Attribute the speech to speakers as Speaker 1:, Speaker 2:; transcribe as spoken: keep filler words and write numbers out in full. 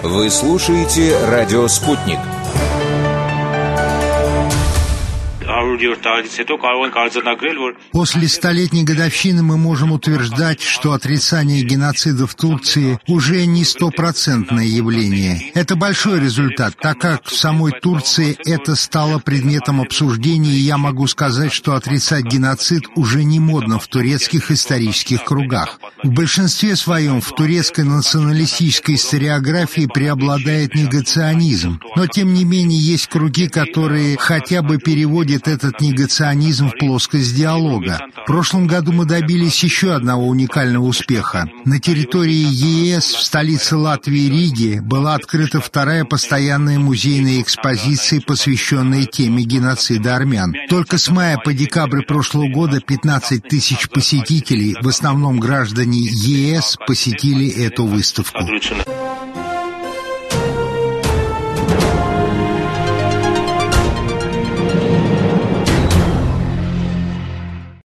Speaker 1: Вы слушаете «Радио Спутник».
Speaker 2: После столетней годовщины мы можем утверждать, что отрицание геноцида в Турции уже не стопроцентное явление. Это большой результат, так как в самой Турции это стало предметом обсуждения, и я могу сказать, что отрицать геноцид уже не модно в турецких исторических кругах. В большинстве своем в турецкой националистической историографии преобладает негационизм, но тем не менее есть круги, которые хотя бы переводят этот негационизм в плоскость диалога. В прошлом году мы добились еще одного уникального успеха. На территории ЕС в столице Латвии Риге была открыта вторая постоянная музейная экспозиция, посвященная теме геноцида армян. Только с мая по декабрь прошлого года пятнадцать тысяч посетителей, в основном граждане ЕС, посетили эту выставку.